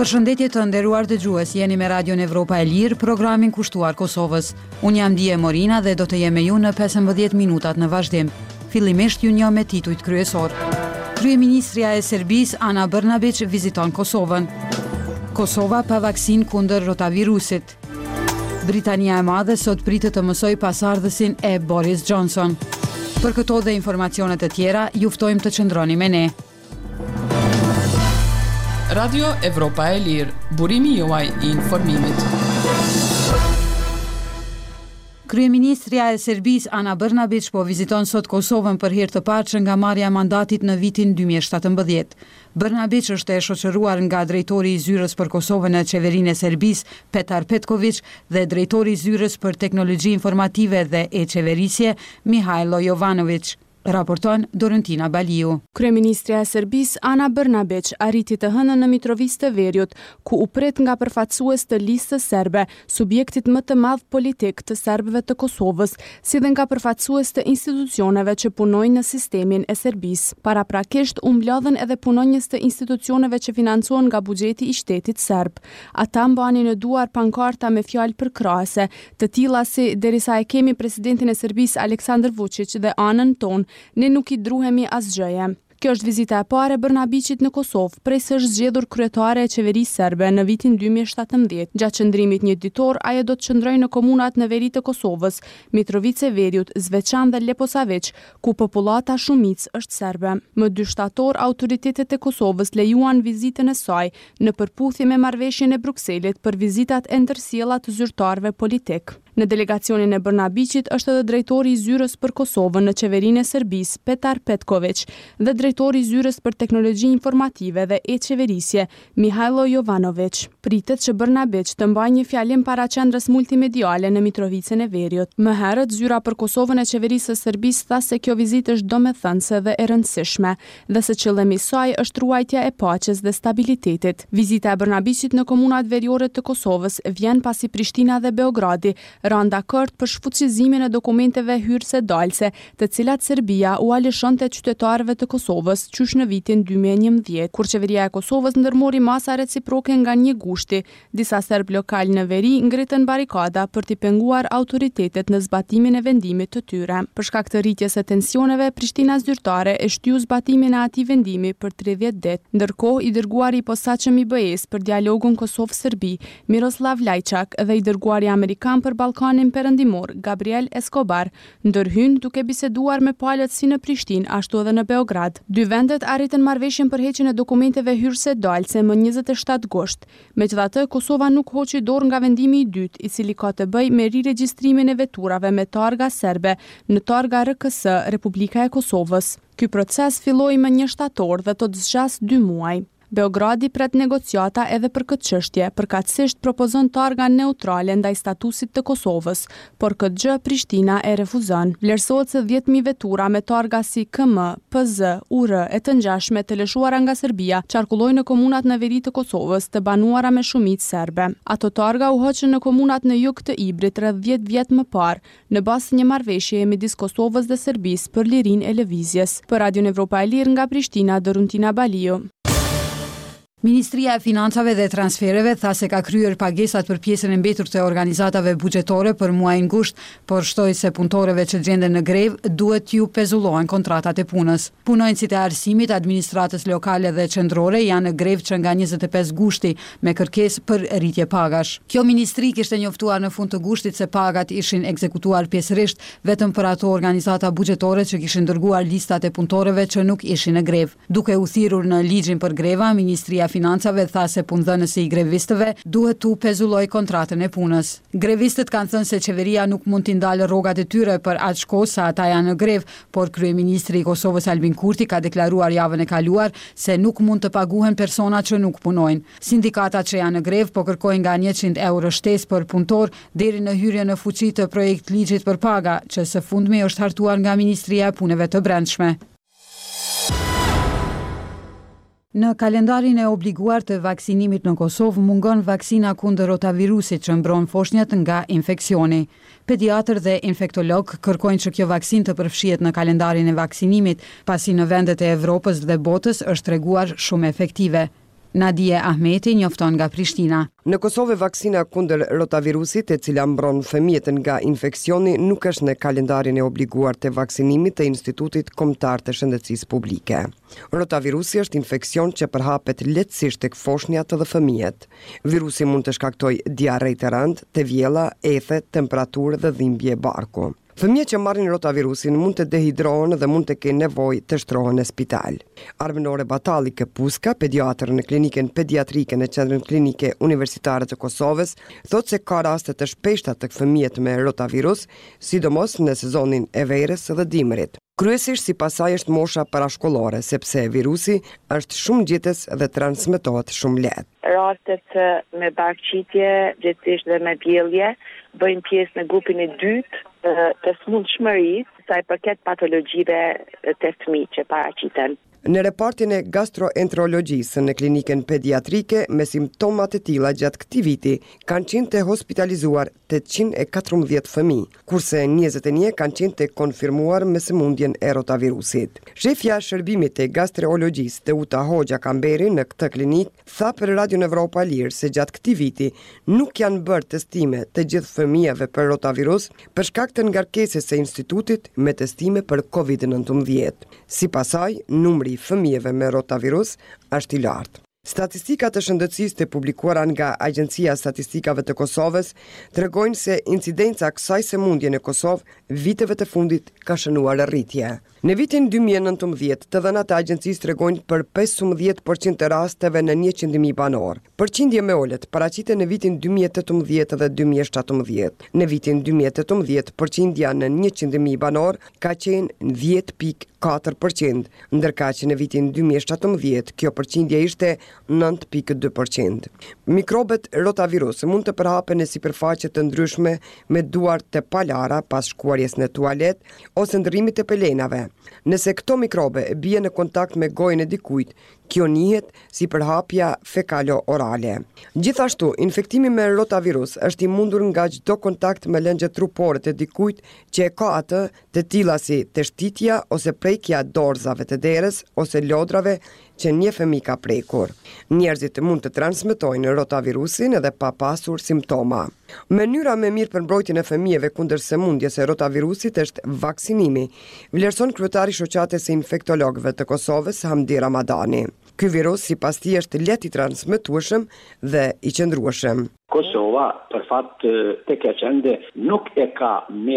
Përshëndetje të nderuar dëgjues, jeni me Radion Evropa e Lirë, programin kushtuar Kosovës. Unë jam Dije Morina dhe do të jem me ju në 15 minutat në vazhdim. Fillimisht ju njoh me titujt kryesor. Kryeministrja e Serbisë Ana Brnabić viziton Kosovën. Kosova pa vaksin kundër rotavirusit. Britania e Madhe sot pritet të mësoj pasardhësin e Boris Johnson. Për këto dhe informacionet e tjera, ju ftojmë të qëndroni me ne. Radio Evropa e Lirë, burimi juaj I informimit. Kryeministrja e Serbisë Ana Brnabić po viziton sot Kosovën për herë të parë që nga marrja e mandatit në vitin 2017. Brnabić është e shoqëruar nga drejtori I zyrës për Kosovën në qeverinë e Serbisë, Petar Petković, dhe drejtori I zyrës për teknologji informative dhe e-qeverisje, Mihajlo Jovanović. Raporton Dorentina Baliu. Kryeministrja e Serbisë Ana Brnabić arriti të hënën në Mitrovica të Veriut, ku u pret nga përfaqësues të listës serbe, subjektit më të madh politik të serbëve të Kosovës, si dhe nga përfaqësues të institucioneve që punojnë në sistemin e Serbisë. Paraprakisht u mblodhen edhe punonjës të institucioneve që financohen nga buxheti I shtetit serb. Ata mbanin në duar pankarta me fjalë përkrahase, të tilla si derisa e kemi presidentin e Serbisë Aleksandar Vučić dhe anën tonë, ne nuk I druhemi asgjëje. Kjo është vizita e parë e Brnabićit në Kosovë, prej se është zgjedhur kryetare e qeverisë serbe në vitin 2017. Gjatë qëndrimit një ditor, ajo do të qëndrojë në komunat në veri të Kosovës, Mitrovica e Veriut, Zvečan dhe Leposavić, ku popullata shumicë është serbe. Më 2 shtator, autoritetet e Kosovës lejuan vizitën e saj në përputhje me marrëveshjen e Brukselit për vizitat e ndërsjella të zyrtarëve politik. Në delegacionin e Brnabićit është edhe drejtori I zyrës për Kosovën në qeverinë e Serbisë, Petar Petković, dhe drejtori I zyrës për teknologji informative dhe e-qeverisje, Mihajlo Jovanović. Pritet që Brnabić të mbajë një fjalim para qendrës multimediale në Mitrovicën e Veriut. Më herët, zyra për Kosovën e qeverisë së Serbisë tha se kjo vizitë është domethënëse dhe e rëndësishme, dhe se qëllimi I saj është ruajtja e paqes dhe stabilitetit. Vizita e Brnabićit në komunat veriore të Kosovës vjen pasi Prishtina dhe Beogradi ranë dakord për shfuqizimin e dokumenteve hyrëse dalse, të cilat Serbia u alishonte qytetarëve të Kosovës qysh në vitin 2011, kur qeveria e Kosovës ndërmori masa reciproke nga një gushti. Disa serb lokal në veri ngritën barikada për t'i penguar autoritetet në zbatimin e vendimit të tyre. Për shkak të rritjes së tensioneve, Prishtina zyrtare e shtyu zbatimin e atij vendimi për 30 ditë. Ndërkohë, I dërguari I posaçëm I BE-s për dialogun Kosovë-Serbi, Miroslav Lajçak, dhe I dërguari amerikan për Ballkanin Perëndimor, Gabriel Escobar, ndërhyn duke biseduar me palët si në Prishtinë, ashtu edhe në Beograd. Dy vendet arritën marrëveshjen për heqjen e dokumenteve hyrëse dalse më 27 gusht. Megjithatë, Kosova nuk hoqi dorë nga vendimi I dytë, I cili ka të bëjë me riregjistrimin e veturave me targa serbe në targa RKS, Republika e Kosovës. Ky proces filloi më 1 shtator dhe do të zgjas 2 muaj. Beogradi pret negociata edhe për këtë çështje, përkatësisht propozon targa neutrale ndaj statusit të Kosovës, por këtë gjë Prishtina e refuzon. Vlerësohet se 10.000 vetura me targa si KM, PZ, UR e të ngjashme të lëshuara nga Serbia qarkullojnë në komunat në veri të Kosovës të banuara me shumicë serbe. Ato targa u hoqën në komunat në jug të Ibrit rreth 10 vjet më parë, në bazë një marrëveshjeje midis Kosovës dhe Serbisë për lirinë e lëvizjes. Për Radion Evropa e Lirë nga Prishtina, Dorentina Baliu. Ministria e Financave dhe Transfereve tha se ka kryer pagesat për pjesën e mbetur të organizatave buxhetore për muajin gusht, por shtoi se punëtorëve që gjenden në grevë duhet t'ju pezullohen kontratat e punës. Punonjësit e arsimit, administratës lokale dhe qendrore janë në grevë që nga 25 gushti me kërkesë për rritje pagash. Kjo ministri kishte njoftuar në fund të gushtit se pagat ishin ekzekutuar pjesërisht vetëm për ato organizata buxhetore që kishin dërguar listat e punëtorëve që nuk ishin në grevë. Duke u thirrur në ligjin për greva, Ministria Financave tha se punëdhënësi I grevistëve duhet t'u pezulloj kontratën e punës. Grevistët kanë thënë se qeveria nuk mund t'i ndalë rrogat e tyre për aq kohë sa ata janë në grevë, por kryeministri I Kosovës Albin Kurti ka deklaruar javën e kaluar se nuk mund të paguhen persona që nuk punojnë. Sindikatat që janë në grevë po kërkojnë nga 100 euro shtesë për punëtor deri në hyrje në fuqi të projekt ligjit për paga, që së fundmi është hartuar nga Ministria e Punëve të Brendshme. Në kalendarin e obliguar të vaksinimit në Kosovë mungon vaksina kundër rotavirusit që mbron foshnjat nga infeksioni. Pediatër dhe infektolog kërkojnë që kjo vaksin të përfshihet në kalendarin e vaksinimit, pasi në vendet e Evropës dhe botës është treguar shumë efektive. Nadie Ahmeti njofton nga Prishtina. Në Kosovë vaksina kundër rotavirusit, e cila mbron fëmijët nga infeksioni, nuk është në kalendarin e obliguar të vaksinimit të Institutit Kombëtar të Shëndetësisë Publike. Rotavirusi është infeksion që përhapet lehtësisht tek foshnjat dhe fëmijët. Virusi mund të shkaktojë diarre të rëndë, të vjella, ethe, temperaturë dhe dhimbje barku. Fëmijët që marrin rotavirusin mund të dehidrohen dhe mund të kenë nevojë të shtrohen në spital. Armenore Batalli Këpuska, pediatër në klinikën pediatrike në Qendrën Klinike Universitare të Kosovës, thotë se ka raste të shpeshta tek fëmijët me rotavirus, sidomos në sezonin e verës dhe dimrit. Kryesisht si pasaj është mosha parashkollore, sepse virusi është shumë gjetës dhe transmetohet shumë lehtë. Rastet me barkqitje, gjithsesi dhe me bjellje, bëjnë pjesë në grupin e dytë të smundshmërisë sa i përket patologjive të fëmijëve që paraqiten. Në repartin e gastroenterologjisë në klinikën pediatrike me simptomat e tilla gjatë këtij viti kanë qenë të hospitalizuar 814 fëmijë, kurse 21 kanë qenë të konfirmuar me sëmundjen e rotavirusit. Shefja e shërbimit të gastroenterologjisë Teuta Hoxha Kamberi në këtë klinikë tha për Radio Evropa Lirë se gjatë këtij viti nuk janë bërë testime të gjithë fëmijëve për rotavirus për shkak të ngarkesës së institutit me testime për COVID-19. Sipas saj, numri i fëmijëve me rotavirus është i lartë. Statistikat e shëndetësisë të publikuara nga Agjencia e Statistikave të Kosovës tregojnë se incidenca e kësaj sëmundje në Kosovë viteve të fundit ka shënuar rritje. Në vitin 2019, të dhënat e agjencisë tregojnë për 15% të rasteve në 100.000 banor. Përqindje me ulët paraqiten në vitin 2018 dhe 2017. Në vitin 2018, përqindja në 100.000 banor ka qenë 10.4%, ndërka që në vitin 2017 kjo përqindje ishte 9.2%. Mikrobet rotavirus mund të përhapen në sipërfaqe të ndryshme me duar të palara pas shkuarjes në tualet ose ndërrimit të pelenave. Nëse këto mikrobe bien në kontakt me gojën e dikujt, kjo njihet si përhapja fekalo-orale. Gjithashtu, infektimi me rotavirus është i mundur nga çdo kontakt me lëngje trupore të dikujt që e ka atë, të tilla si teshtitja ose prekja dorëzave të derës ose lodrave që një fëmijë ka prekur. Njerëzit mund të transmetojnë rotavirusin edhe pa pasur simptoma. Mënyra më mirë për mbrojtjen e fëmijëve kundër sëmundjes së rotavirusit është vaksinimi, vlerëson kryetari i shoqatës së infektologëve të Kosovës, Hamdi Ramadani. Ky virus sipas tij është lehtë i transmetueshëm dhe i qëndrueshëm. Kosova, për fat të keqende, nuk e ka